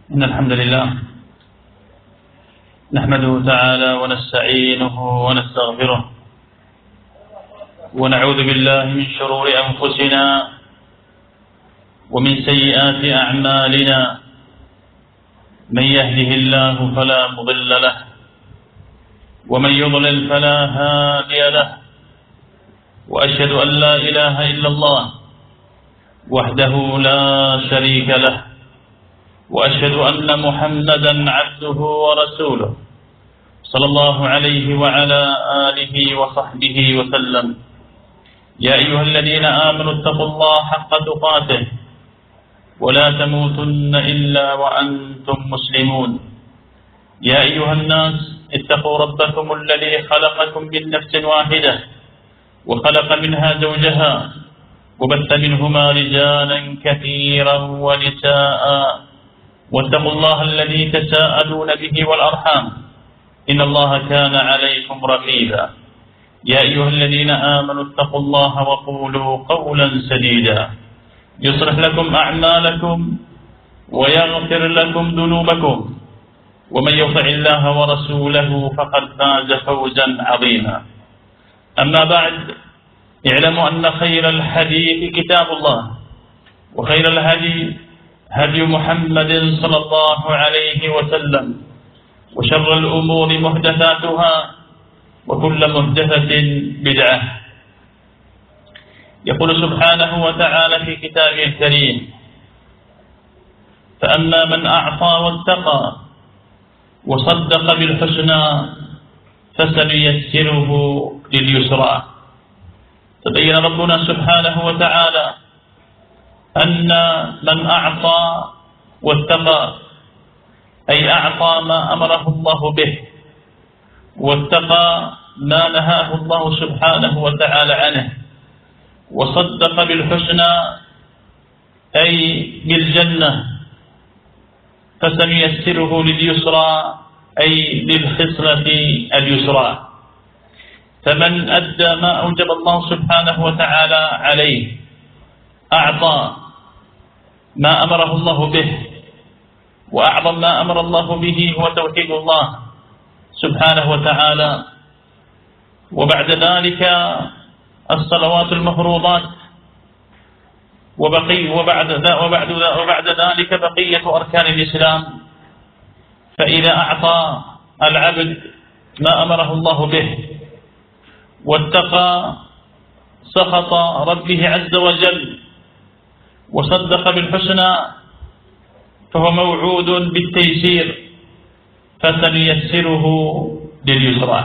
إن الحمد لله نحمده تعالى ونستعينه ونستغفره ونعوذ بالله من شرور أنفسنا ومن سيئات أعمالنا. من يهده الله فلا مضل له ومن يضلل فلا هادي له، وأشهد أن لا إله إلا الله وحده لا شريك له، وأشهد أن محمدا عبده ورسوله صلى الله عليه وعلى آله وصحبه وسلم. يا أيها الذين آمنوا اتقوا الله حق تقاته ولا تموتن إلا وأنتم مسلمون. يا أيها الناس اتقوا ربكم الذي خلقكم من نفس واحدة وخلق منها زوجها وبث منهما رجالا كثيرا ونساء، واتقوا الله الذي تساءلون به والأرحام إن الله كان عليكم رقيبا. يا أيها الذين آمنوا اتقوا الله وقولوا قولا سديدا يصلح لكم أعمالكم ويغفر لكم ذنوبكم، ومن يطع الله ورسوله فقد فاز فوزا عظيما. أما بعد، اعلموا أن خير الحديث كتاب الله، وخير الهدي هدي محمد صلى الله عليه وسلم، وشر الأمور محدثاتها وكل محدثة بدعة. يقول سبحانه وتعالى في كتابه الكريم: فأما من أعطى واتقى وصدق بالحسنى فسنيسره لليسرى. تبين ربنا سبحانه وتعالى أن من أعطى واتقى أي أعطى ما أمره الله به، واتقى ما نهاه الله سبحانه وتعالى عنه، وصدق بالحسنى أي بالجنة فسنيسره لليسرى أي للخصلة اليسرى. فمن أدى ما أوجب الله سبحانه وتعالى عليه، أعطى ما أمره الله به، وأعظم ما أمر الله به هو توحيد الله سبحانه وتعالى، وبعد ذلك الصلوات المفروضات، وبعد ذلك بقية أركان الإسلام. فإذا أعطى العبد ما أمره الله به واتقى سخط ربه عز وجل وصدق بالحسنى فهو موعود بالتيسير فسنيسره لليسرى.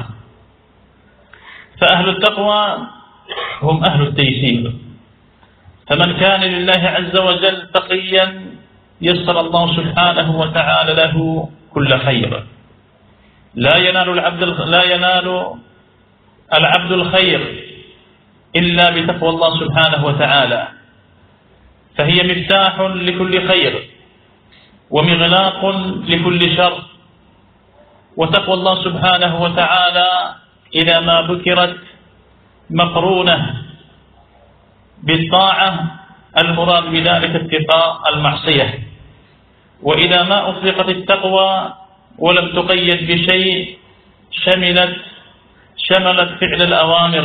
فأهل التقوى هم أهل التيسير، فمن كان لله عز وجل تقيا يسر الله سبحانه وتعالى له كل خير. لا ينال العبد الخير إلا بتقوى الله سبحانه وتعالى، فهي مفتاح لكل خير ومغلاق لكل شر. وتقوى الله سبحانه وتعالى إذا ما ذكرت مقرونة بالطاعة المراد بذلك اتقاء المعصية، وإذا ما أطلقت التقوى ولم تقيد بشيء شملت فعل الأوامر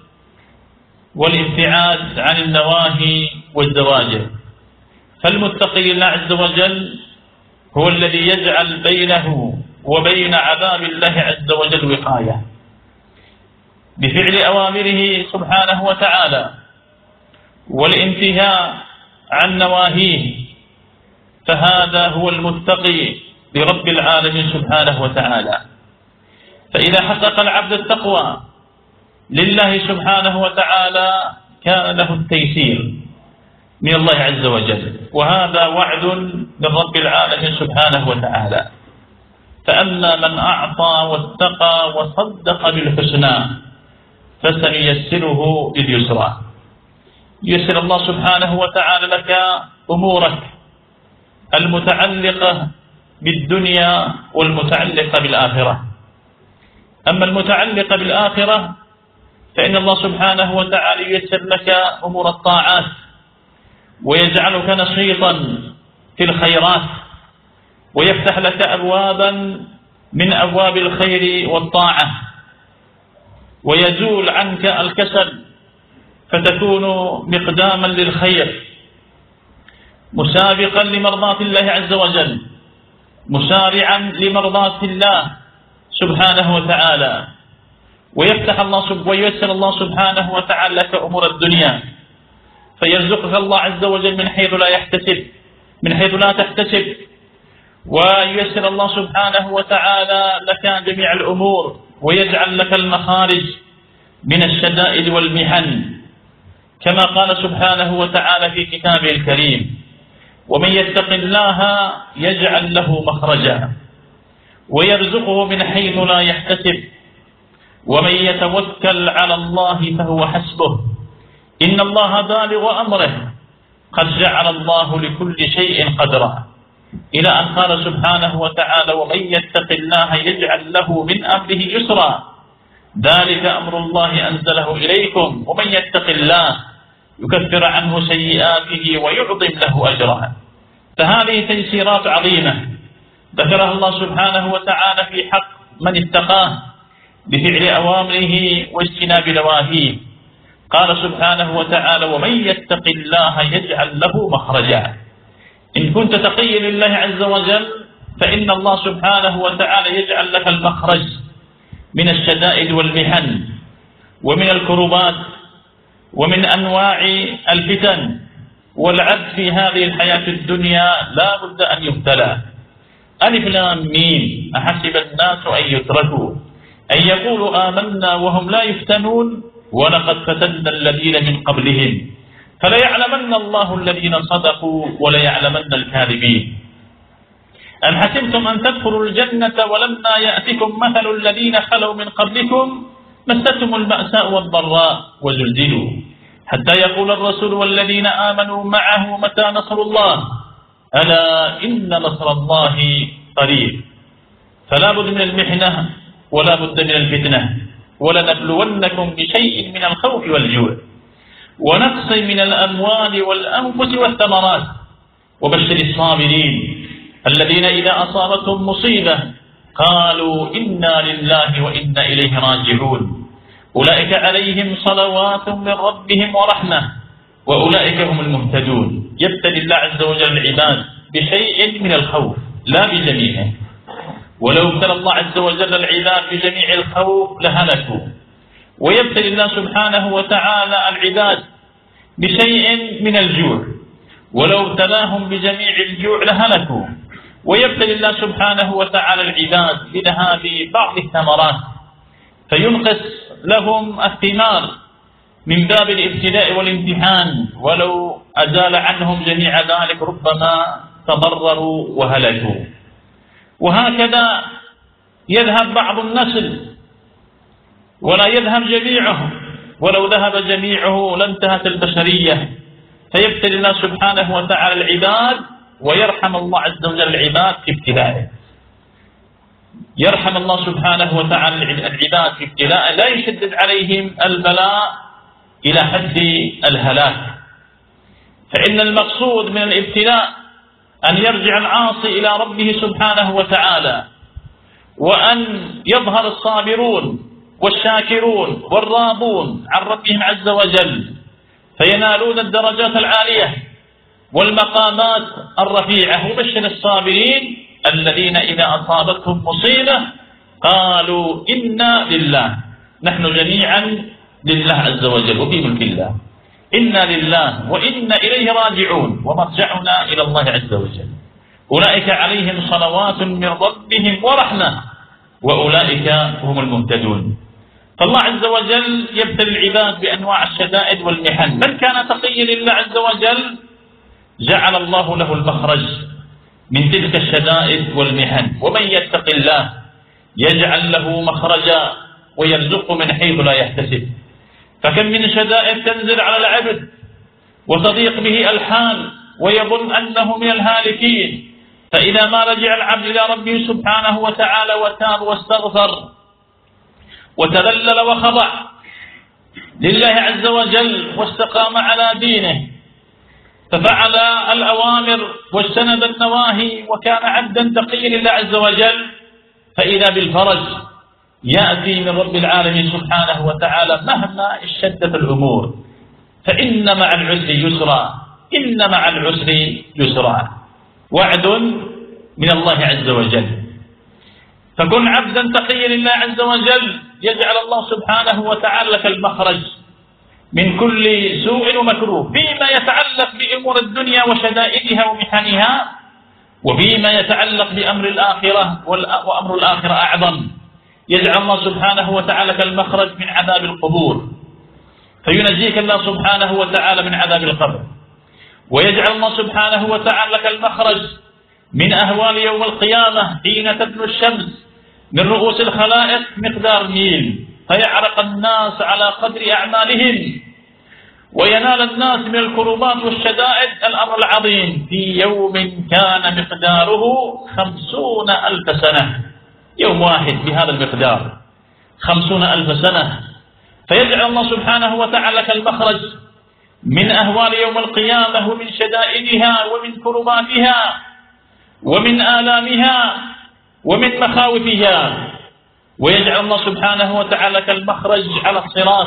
والابتعاد عن النواهي والزواجر. فالمتقي لله عز وجل هو الذي يجعل بينه وبين عذاب الله عز وجل وقاية بفعل أوامره سبحانه وتعالى والانتهاء عن نواهيه، فهذا هو المتقي لرب العالمين سبحانه وتعالى. فإذا حقق العبد التقوى لله سبحانه وتعالى كان له التيسير من الله عز وجل، وهذا وعد من رب العالمين سبحانه وتعالى. فأما من أعطى واتقى وصدق بالحسنى فسنيسره لليسرى. يسر الله سبحانه وتعالى لك أمورك المتعلقة بالدنيا والمتعلقة بالآخرة. أما المتعلقة بالآخرة فإن الله سبحانه وتعالى ييسر لك أمور الطاعات ويجعلك نشيطا في الخيرات ويفتح لك أبوابا من أبواب الخير والطاعة، ويزول عنك الكسل فتكون مقداما للخير، مسابقا لمرضاة الله عز وجل، مسارعا لمرضاة الله سبحانه وتعالى. وييسر الله سبحانه وتعالى لك أمور الدنيا، فيرزقك الله عز وجل من حيث لا تحتسب، وييسر الله سبحانه وتعالى لك جميع الأمور، ويجعل لك المخارج من الشدائد والمحن، كما قال سبحانه وتعالى في كتابه الكريم: ومن يتق الله يجعل له مخرجا ويرزقه من حيث لا يحتسب ومن يتوكل على الله فهو حسبه إن الله بالغ أمره قد جعل الله لكل شيء قدرا، إلى أن قال سبحانه وتعالى: ومن يتق الله يجعل له من أمره يسرا ذلك أمر الله أنزله إليكم ومن يتق الله يكفر عنه سيئاته ويعظم له أجرا. فهذه تيسيرات عظيمة ذكرها الله سبحانه وتعالى في حق من اتقاه بفعل أوامره واجتناب نواهيه. قال سبحانه وتعالى: ومن يتق الله يجعل له مخرجا. إن كنت تقيا لله عز وجل فإن الله سبحانه وتعالى يجعل لك المخرج من الشدائد والمحن ومن الكربات ومن أنواع الفتن. والعبد في هذه الحياة الدنيا لا بد أن يبتلى. ألف لام ميم أحسب الناس أن يتركوا أن يقولوا آمنا وهم لا يفتنون ولقد فتنا الذين من قبلهم فليعلمن الله الذين صدقوا وليعلمن الكاذبين. أم حسبتم أن تدخلوا الجنة ولما يأتكم مثل الذين خلوا من قبلكم مستهم البأساء والضراء وزلزلوا حتى يقول الرسول والذين آمنوا معه متى نصر الله ألا إن نصر الله قريب. فلا بد من المحنة ولا بد من الفتنة. ولنبلونكم بشيء من الخوف والجوع ونقص من الأموال والأنفس والثمرات وبشر الصابرين الذين إذا أصابتهم مصيبة قالوا إنا لله وإنا إليه راجعون أولئك عليهم صلوات من ربهم ورحمة وأولئك هم المهتدون. يبتلي الله عز وجل العباد بشيء من الخوف لا بجميعه، ولو ابتلى الله عز وجل العباد بجميع الخوف لهلكوا. ويبتلي الله سبحانه وتعالى العباد بشيء من الجوع ولو ابتلاهم بجميع الجوع لهلكوا. ويبتلي الله سبحانه وتعالى العباد بذهاب بعض الثمرات فينقص لهم الثمار من باب الابتلاء والامتحان، ولو أزال عنهم جميع ذلك ربما تضرروا وهلكوا. وهكذا يذهب بعض النسل ولا يذهب جميعه، ولو ذهب جميعه لانتهت البشرية. فيبتلي الله سبحانه وتعالى العباد ويرحم الله عز وجل العباد في ابتلائه. يرحم الله سبحانه وتعالى العباد في ابتلاء لا يشدد عليهم البلاء إلى حد الهلاك. فإن المقصود من الابتلاء أن يرجع العاصي إلى ربه سبحانه وتعالى، وأن يظهر الصابرون والشاكرون والراضون عن ربهم عز وجل فينالون الدرجات العالية والمقامات الرفيعة. وبشر الصابرين الذين إذا أصابتهم مصيبة قالوا إنا لله، نحن جميعا لله عز وجل وفي ملك الله، إنا لله وإنا إليه راجعون ومرجعنا إلى الله عز وجل. أولئك عليهم صلوات من ربهم ورحمة وأولئك هم المهتدون. فالله عز وجل يبتلي العباد بأنواع الشدائد والمحن. من كان تقيا لله عز وجل جعل الله له المخرج من تلك الشدائد والمحن. ومن يتق الله يجعل له مخرجا ويرزقه من حيث لا يحتسب. فكم من شدائد تنزل على العبد وتضيق به الحال ويظن أنه من الهالكين، فإذا ما رجع العبد إلى ربه سبحانه وتعالى وتاب واستغفر وتذلل وخضع لله عز وجل واستقام على دينه ففعل الأوامر واجتنب النواهي وكان عبدا تقيا لله عز وجل، فإذا بالفرج يأتي من رب العالمين سبحانه وتعالى مهما اشتدت الأمور، فإن مع العسر يسرا، إن مع العسر يسرا، وعد من الله عز وجل. فكن عبدا تقيا لله عز وجل يجعل الله سبحانه وتعالى لك المخرج من كل سوء ومكروه فيما يتعلق بأمور الدنيا وشدائدها ومحنها، وفيما يتعلق بأمر الآخرة وأمر الآخرة أعظم، يجعل الله سبحانه وتعالى لك المخرج من عذاب القبور، فينجيك الله سبحانه وتعالى من عذاب القبر، ويجعل الله سبحانه وتعالى لك المخرج من أهوال يوم القيامة حين تدنو الشمس من رؤوس الخلائق مقدار ميل، فيعرق الناس على قدر أعمالهم، وينال الناس من الكربات والشدائد الأمر العظيم في يوم كان مقداره 50,000 سنة، يوم واحد بهذا المقدار 50,000 سنة. فيجعل الله سبحانه وتعالى لك المخرج من أهوال يوم القيامة ومن شدائدها ومن كرباتها ومن آلامها ومن مخاوفها، ويجعل الله سبحانه وتعالى لك المخرج على الصراط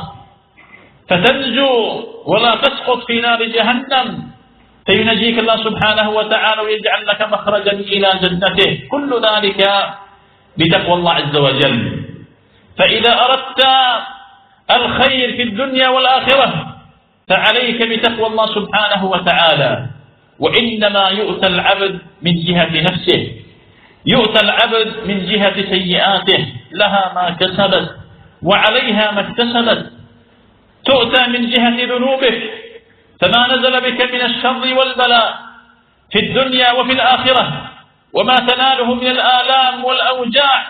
فتنجو ولا تسقط في نار جهنم، فينجيك الله سبحانه وتعالى ويجعل لك مخرجا إلى جنته، كل ذلك بتقوى الله عز وجل. فإذا أردت الخير في الدنيا والآخرة فعليك بتقوى الله سبحانه وتعالى، وإنما يؤتى العبد من جهة نفسه، يؤتى العبد من جهة سيئاته، لها ما كسبت وعليها ما اكتسبت، تؤتى من جهة ذنوبك، فما نزل بك من الشر والبلاء في الدنيا وفي الآخرة وما تناله من الآلام والأوجاع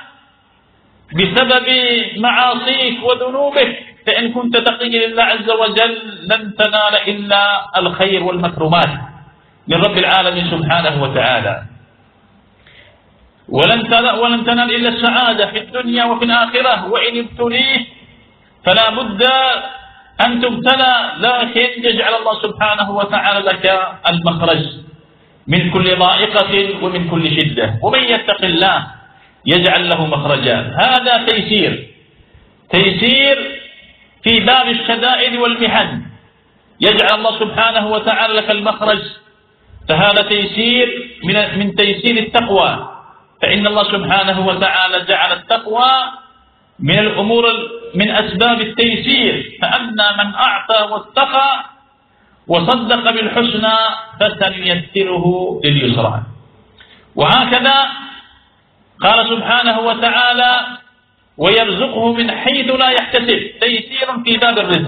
بسبب معاصيك وذنوبك، فإن كنت تقيا لله عز وجل لن تنال إلا الخير والمكرمات من رب العالمين سبحانه وتعالى، ولن تنال إلا السعادة في الدنيا وفي الآخرة، وإن ابتليت فلا بد أن تبتلى، لكن يجعل الله سبحانه وتعالى لك المخرج من كل ضائقة ومن كل شدة، ومن يتق الله يجعل له مخرجا. هذا تيسير في باب الشدائد والمحن، يجعل الله سبحانه وتعالى لك المخرج، فهذا تيسير من تيسير التقوى، فإن الله سبحانه وتعالى جعل التقوى من الأمور من أسباب التيسير، فأما من أعطى واتقى وصدق بالحسنى فسنيسره لليسرى. وهكذا قال سبحانه وتعالى ويرزقه من حيث لا يحتسب، تيسير في باب الرزق،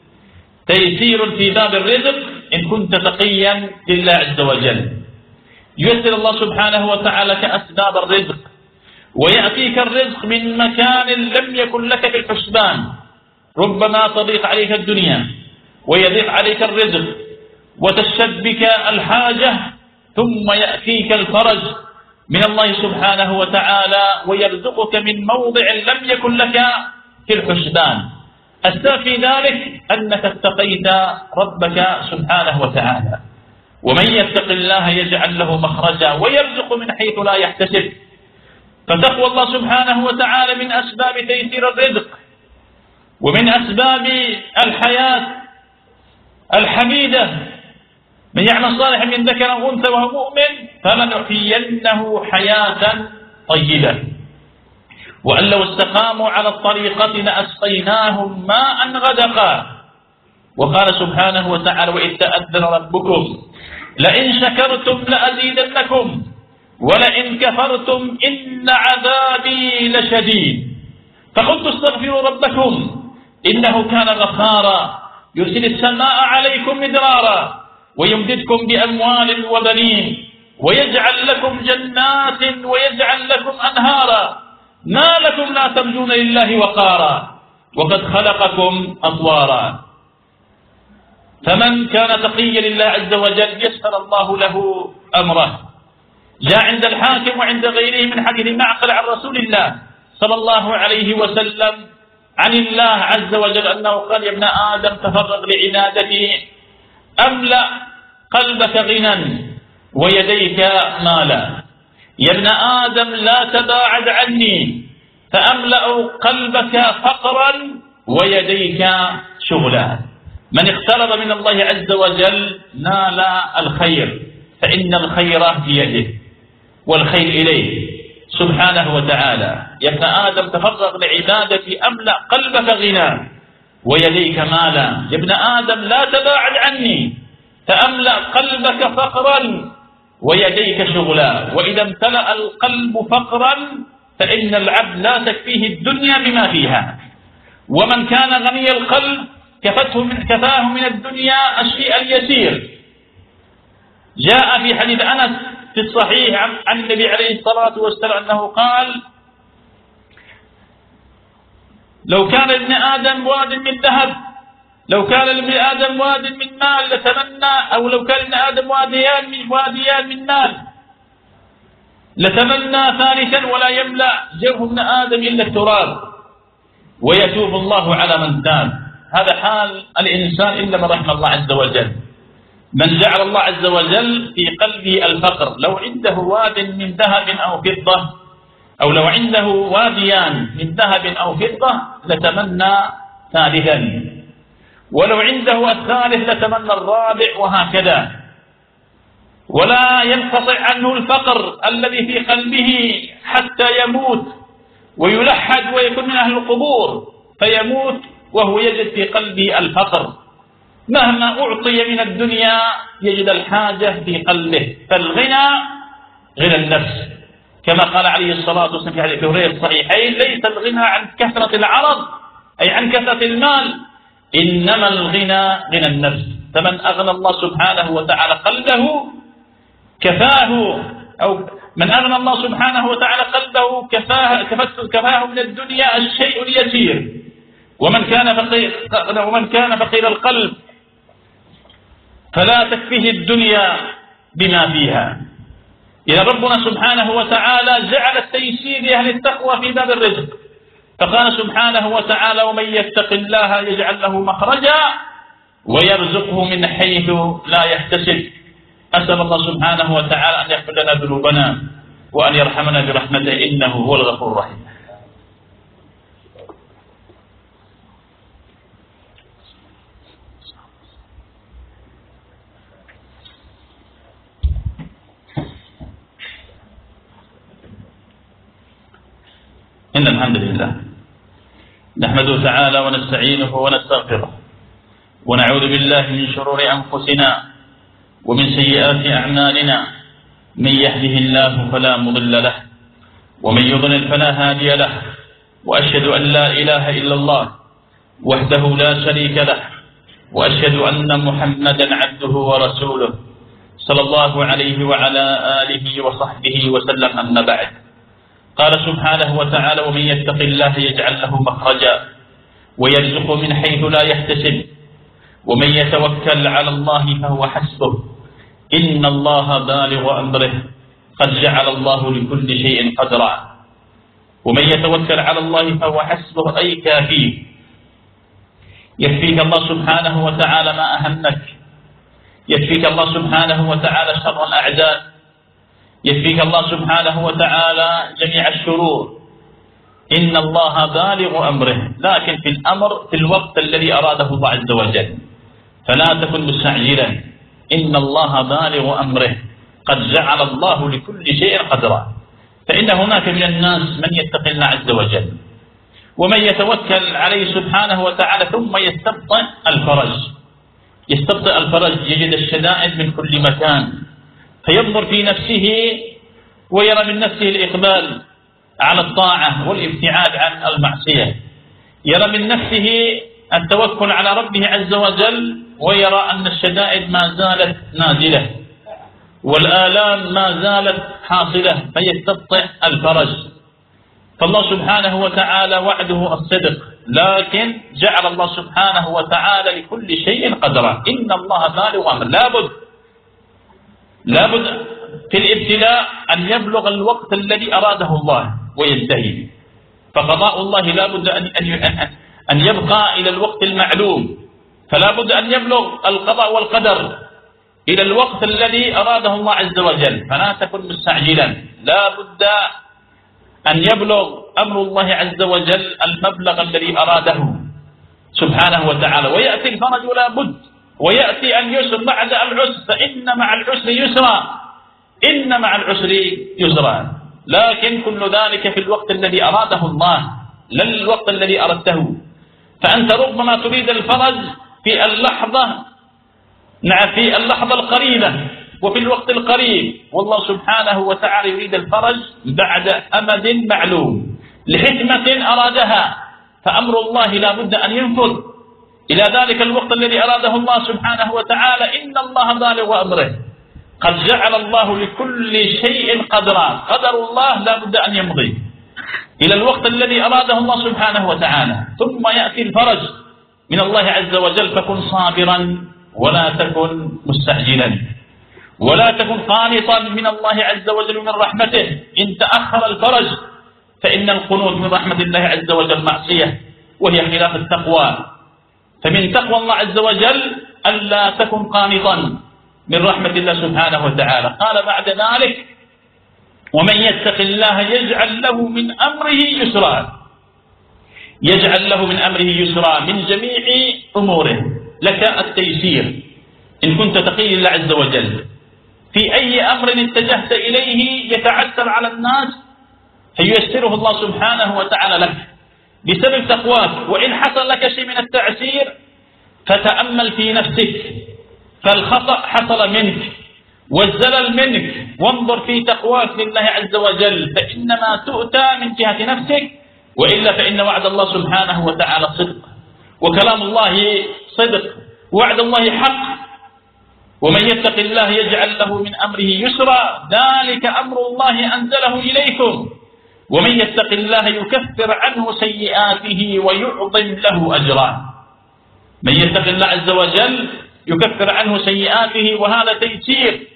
تيسير في باب الرزق إن كنت تقيا لله عز وجل، ييسر الله سبحانه وتعالى كأسباب الرزق، ويأتيك الرزق من مكان لم يكن لك في الحسبان، ربما تضيق عليك الدنيا ويضيق عليك الرزق وتشتد بك الحاجة، ثم يأتيك الفرج من الله سبحانه وتعالى ويرزقك من موضع لم يكن لك في الحسبان. السبب في ذلك أنك اتقيت ربك سبحانه وتعالى، ومن يتق الله يجعل له مخرجا ويرزق من حيث لا يحتسب. فتقوى الله سبحانه وتعالى من أسباب تيسير الرزق ومن أسباب الحياة الحميدة. من يعمل صالحا من ذكر أو أنثى وهو مؤمن فلنحيينه حياة طيبة، وأن لو استقاموا على الطريقة لأسقيناهم ماء غدقا. وقال سبحانه وتعالى وإذ تأذن ربكم لئن شكرتم لأزيدنكم ولئن كفرتم إن عذابي لشديد. فقلت استغفروا ربكم إنه كان غفارا يرسل السماء عليكم مدرارا ويمددكم بأموال وبنين ويجعل لكم جنات ويجعل لكم أنهارا ما لكم لا ترجون لله وقارا وقد خلقكم أطوارا. فمن كان تقيا لله عز وجل يسر الله له أمره. جاء عند الحاكم وعند غيره من حديث معقل عن رسول الله صلى الله عليه وسلم عن الله عز وجل أنه قال يا ابن آدم تفرغ لعبادتي أملأ قلبك غنى ويديك مالا. يا ابن آدم لا تباعد عني فأملأ قلبك فقرا ويديك شغلا. من اقترب من الله عز وجل نال الخير، فإن الخير بيده والخير إليه سبحانه وتعالى. يا ابن آدم تفرغ لعبادتي أملأ قلبك غنى ويديك مالا. يا ابن آدم لا تباعد عني فأملأ قلبك فقرا ويديك شغلا. وإذا امتلأ القلب فقرا فإن العبد لا تكفيه الدنيا بما فيها. ومن كان غني القلب كفاه من الدنيا الشيء اليسير. جاء في حديث أنس في الصحيح عن النبي عليه الصلاة والسلام أنه قال: لو كان لابن آدم واد من ذهب، لو كان لابن آدم واد من مال لتمنى، أو لو كان لابن آدم واديان من مال لتمنى ثالثا ولا يملأ جوف ابن آدم إلا التراب ويتوب الله على من تاب. هذا حال الإنسان إلا من رحم الله عز وجل، من جعل الله عز وجل في قلبه الفقر. لو عنده واد من ذهب أو فضة، أو لو عنده واديان من ذهب أو فضة لتمنى ثالثا، ولو عنده الثالث لتمنى الرابع، وهكذا. ولا ينقطع عنه الفقر الذي في قلبه حتى يموت ويلحد ويكون من أهل القبور، فيموت وهو يجد في قلبه الفقر. مهما أعطي من الدنيا يجد الحاجة في قلبه. فالغنى غنى النفس، كما قال عليه الصلاة والسلام في حديث هريرة الصحيحين: ليس الغنى عن كثرة العرض أي عن كثرة المال، إنما الغنى غنى النفس. فمن أغنى الله سبحانه وتعالى قلبه كفاه، أو من أغنى الله سبحانه وتعالى قلبه كفاه من الدنيا الشيء اليسير. ومن كان فقير القلب فلا تكفيه الدنيا بما فيها. إذا ربنا سبحانه وتعالى جعل التيسير لأهل التقوى في باب الرزق، فقال سبحانه وتعالى: ومن يتق الله يجعل له مخرجا ويرزقه من حيث لا يحتسب. أسأل الله سبحانه وتعالى أن يغفر لنا ذنوبنا وأن يرحمنا برحمته إنه هو الغفور الرحيم. إن الحمد لله نحمده تعالى ونستعينه ونستغفره، ونعوذ بالله من شرور أنفسنا ومن سيئات أعمالنا. من يهده الله فلا مضل له، ومن يضلل فلا هادي له. وأشهد أن لا إله إلا الله وحده لا شريك له، وأشهد أن محمدا عبده ورسوله صلى الله عليه وعلى آله وصحبه وسلم. أما بعد، قال سبحانه وتعالى: ومن يتق الله يجعل له مخرجا ويرزقه من حيث لا يحتسب، ومن يتوكل على الله فهو حسبه، إن الله بالغ أمره، قد جعل الله لكل شيء قدرا. ومن يتوكل على الله فهو حسبه أي كافيه. يكفيك الله سبحانه وتعالى ما أهمك، يكفيك الله سبحانه وتعالى شر الأعداء، يكفيك الله سبحانه وتعالى جميع الشرور. إن الله بالغ أمره، لكن في الأمر في الوقت الذي أراده الله عز وجل، فلا تكن مستعجلا. إن الله بالغ أمره، قد جعل الله لكل شيء قدرا. فإن هناك من الناس من يتقي الله عز وجل ومن يتوكل عليه سبحانه وتعالى ثم يستبطئ الفرج، يجد الشدائد من كل مكان، فينظر في نفسه ويرى من نفسه الإقبال على الطاعة والابتعاد عن المعصية، يرى من نفسه التوكل على ربه عز وجل، ويرى أن الشدائد ما زالت نازلة والآلام ما زالت حاصلة، فيستبطئ الفرج. فالله سبحانه وتعالى وعده الصدق، لكن جعل الله سبحانه وتعالى لكل شيء قدرا. إن الله بالغ أمره، لابد في الابتلاء أن يبلغ الوقت الذي أراده الله وينتهي. فقضاء الله لابد أن يبقى إلى الوقت المعلوم، فلا بد أن يبلغ القضاء والقدر إلى الوقت الذي أراده الله عز وجل، فلا تكن مستعجلا، لا بد أن يبلغ أمر الله عز وجل المبلغ الذي أراده سبحانه وتعالى، ويأتي الفرج ولا بد، ويأتي اليسر بعد العسر، فإن مع العسر يسرا، إن مع العسر يسرا، لكن كل ذلك في الوقت الذي أراده الله لا الوقت الذي أردته. فأنت ربما تريد الفرج في اللحظة، نعم، في اللحظة القريبة وفي الوقت القريب، والله سبحانه وتعالى يريد الفرج بعد أمد معلوم لحكمة أرادها، فأمر الله لا بد أن ينفذ إلى ذلك الوقت الذي أراده الله سبحانه وتعالى. إن الله بالغ أمره، قد جعل الله لكل شيء قدرا، قدر الله لا بد أن يمضي إلى الوقت الذي أراده الله سبحانه وتعالى، ثم يأتي الفرج من الله عز وجل. فكن صابرا ولا تكن مستعجلا، ولا تكن قانطا من الله عز وجل من رحمته. إن تأخر الفرج فإن القنوط من رحمة الله عز وجل معصية، وهي خلاف التقوى. فمن تقوى الله عز وجل ألا تكن قانطا من رحمة الله سبحانه وتعالى. قال بعد ذلك: ومن يتق الله يجعل له من أمره يسرا، يجعل له من أمره يسرا، من جميع أموره لك التيسير إن كنت تقي الله عز وجل. في أي أمر اتجهت إليه يتعسر على الناس فييسره الله سبحانه وتعالى لك بسبب تقواك. وإن حصل لك شيء من التعسير فتأمل في نفسك، فالخطأ حصل منك والزلل منك، وانظر في تقواك لله عز وجل، فإنما تؤتى من جهة نفسك، وإلا فإن وعد الله سبحانه وتعالى صدق، وكلام الله صدق، وعد الله حق. ومن يتق الله يجعل له من أمره يسرا، ذلك أمر الله أنزله إليكم، ومن يتق الله يكفر عنه سيئاته ويعظم له أجرا. من يتق الله عز وجل يكفر عنه سيئاته، وهذا تيسير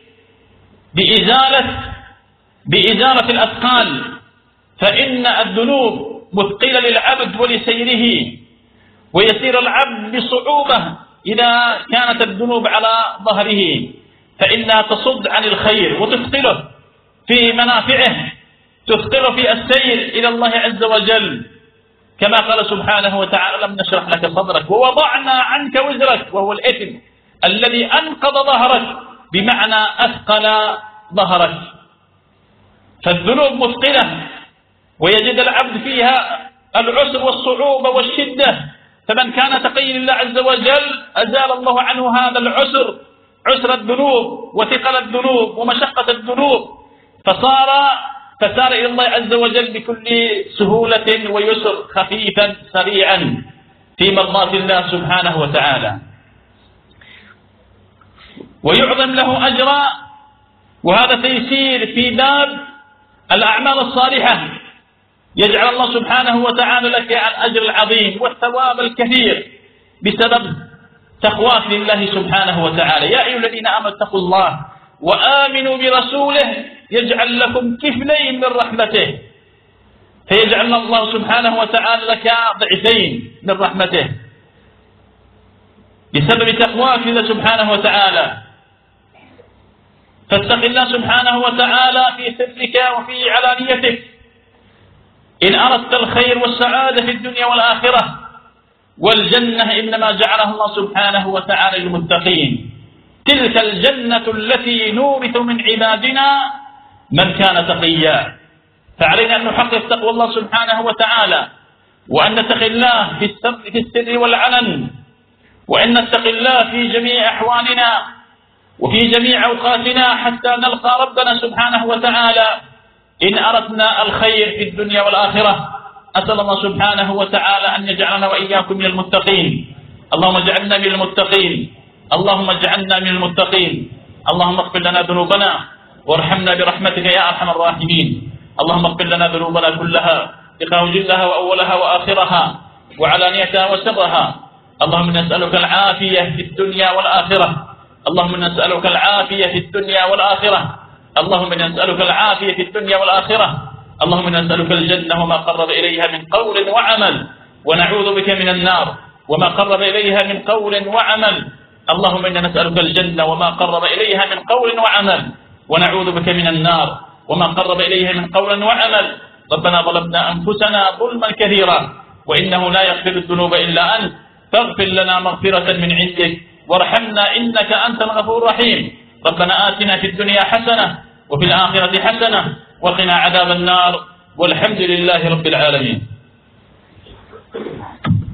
بإزالة الأثقال، فإن الذنوب مثقلة للعبد ولسيره، ويسير العبد بصعوبة إذا كانت الذنوب على ظهره، فإنها تصد عن الخير وتثقله في منافعه، تثقله في السير إلى الله عز وجل، كما قال سبحانه وتعالى: لم نشرح لك صدرك ووضعنا عنك وزرك، وهو الإثم الذي أنقض ظهرك، بمعنى أثقل ظهرك. فالذنوب مثقلة ويجد العبد فيها العسر والصعوبة والشدة، فمن كان تقي لله عز وجل أزال الله عنه هذا العسر، عسر الذنوب وثقل الذنوب ومشقة الذنوب، فسار إلى الله عز وجل بكل سهولة ويسر، خفيفا سريعا في مرضاة الله سبحانه وتعالى، ويعظم له أجرا. وهذا تيسير في باب الأعمال الصالحة، يجعل الله سبحانه وتعالى لك الأجر العظيم والثواب الكثير بسبب تقواك لله سبحانه وتعالى. يا أيها الذين آمنوا اتقوا الله وآمنوا برسوله يجعل لكم كفلين من رحمته، فيجعل الله سبحانه وتعالى لك ضعفين من رحمته بسبب تقواك لله سبحانه وتعالى. فاتق الله سبحانه وتعالى في سرك وفي علانيتك إن أردت الخير والسعادة في الدنيا والآخرة، والجنة إنما جعلها الله سبحانه وتعالى للمتقين. تلك الجنة التي نورث من عبادنا من كان تقيا. فعلينا أن نحقق تقوى الله سبحانه وتعالى، وأن نتقي الله في السر والعلن، وأن نتقي الله في جميع أحوالنا وفي جميع أوقاتنا حتى نلقى ربنا سبحانه وتعالى إن أردنا الخير في الدنيا والآخرة. أسأل الله سبحانه وتعالى أن يجعلنا وإياكم من المتقين. اللهم اجعلنا من المتقين، اللهم اجعلنا من المتقين. اللهم اغفر لنا ذنوبنا وارحمنا برحمتك يا أرحم الراحمين. اللهم اغفر لنا ذنوبنا كلها، دقها وجلها وأولها وآخرها وعلانيتها وسرها. اللهم نسألك العافية في الدنيا والآخرة، اللهم نسألك العافية في الدنيا والآخرة، اللهم نسألك العافية في الدنيا والآخرة، اللهم نسألك الجنة وما قرب إليها من قول وعمل، ونعوذ بك من النار وما قرب إليها من قول وعمل. اللهم إنا نسألك الجنة وما قرب إليها من قول وعمل، ونعوذ بك من النار وما قرب إليها من قول وعمل. ربنا ظلمنا أنفسنا ظلما كثيرا وإنه لا يغفر الذنوب إلا أنت، فاغفر لنا مغفرة من عندك وارحمنا إنك أنت الغفور الرحيم. ربنا آتنا في الدنيا حسنة وفي الآخرة حسنة وقنا عذاب النار، والحمد لله رب العالمين.